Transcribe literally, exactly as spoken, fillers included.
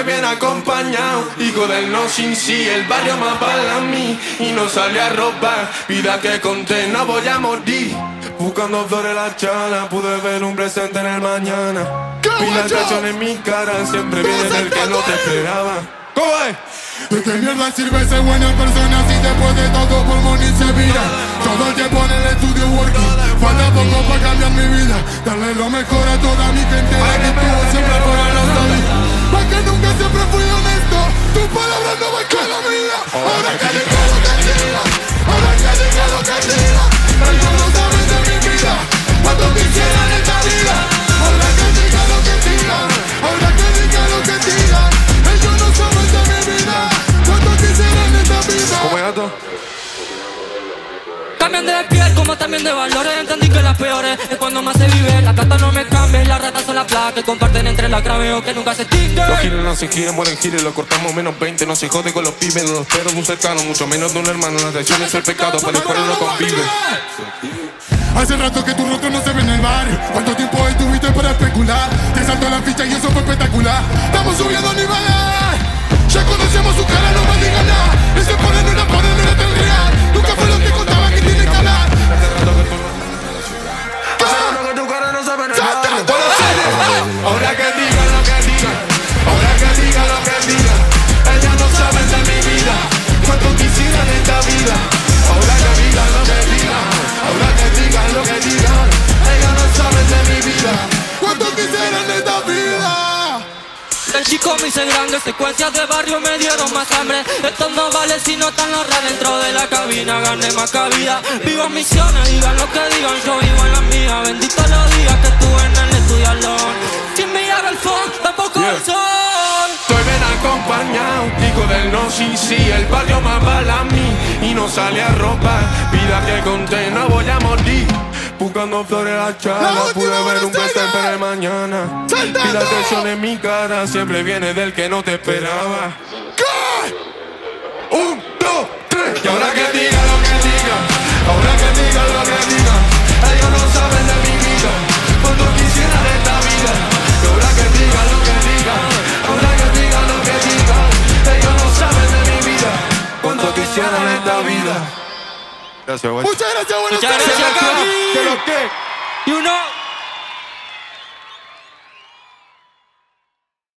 bien acompañado, hijo del no sin sí, el barrio más para mí. Y no sale a robar, vida que conté, no voy a morir. Buscando flores la chala, pude ver un presente en el mañana. Y la atracción en mi cara siempre viene del que no te esperaba. ¿Cómo es? ¿De qué mierda sirve ser buena persona si después de todo pulmón y se vira? Todo el tiempo en el estudio working, falta poco para cambiar mi vida. Darle lo mejor a toda mi gente, la que estuvo siempre por el lado de mí. Porque nunca siempre fui honesto, tus palabras no van con la mía. Ahora que diga lo que diga, ahora que diga lo que diga, ellos no saben de mi vida, cuánto quisieran esta vida. Ahora que diga lo que diga, ahora que diga lo que diga, ellos no saben de mi vida, cuánto quisieran esta vida. ¿Cómo es gato? Cambian de piel como también de valores. Entendí que las peores es cuando más se vive. La plata no me cambia, las ratas son la placa que comparten entre la craveo que nunca se extingue. Los giros no se giran, mueren giros, lo cortamos menos veinte. No se jode con los pibes, no los espero de un cercano, mucho menos de un hermano. La traición es el pecado, por el cual no convive. Hace rato que tu rostro no se ve en el barrio. ¿Cuánto tiempo estuviste para especular? Te saltó la ficha y eso fue espectacular. Estamos subiendo niveles. Ya conocemos su cara, no me digan nada. Y se ponen una ponen una tan real. Nunca fue lo que contaba que tiene que hablar. Que tu cara no sabe nada. Ahora que digan lo que digan, ahora que digan lo que digan, ellas no saben de mi vida, cuánto quisieran esta vida. Ahora que digan lo que digan, ahora que digan lo que digan, ellas no saben de mi vida, cuánto quisieran esta vida. El chico me hice grande, secuencias de barrio me dieron más hambre. Esto no vale si no están los rap dentro de la cabina. Gané más cabida, vivo misiones, digan lo que digan, yo vivo en la mía. Bendito los días que estuve en el estudio alone. Sin mirar al fondo, tampoco yeah. el sol. Estoy bien acompañado, hijo del no sí sí, el barrio más para mí. Y no sale a robar, vida que conté, no voy a morir. Buscando flores la chala, pude ver un presente en el mañana. Y la atención en mi cara siempre viene del que no te esperaba. Un, dos, tres. Y ahora que diga lo que diga, ahora que diga lo que diga, ellos no saben de mi vida, cuando quisieran esta vida. Y ahora que diga lo que diga, ahora que diga lo que diga, ellos no saben de mi vida, cuando quisieran esta vida. Gracias, güey. Muchas gracias, buenas Muchas tardes. gracias, Cali. ¿Qué lo que? You know.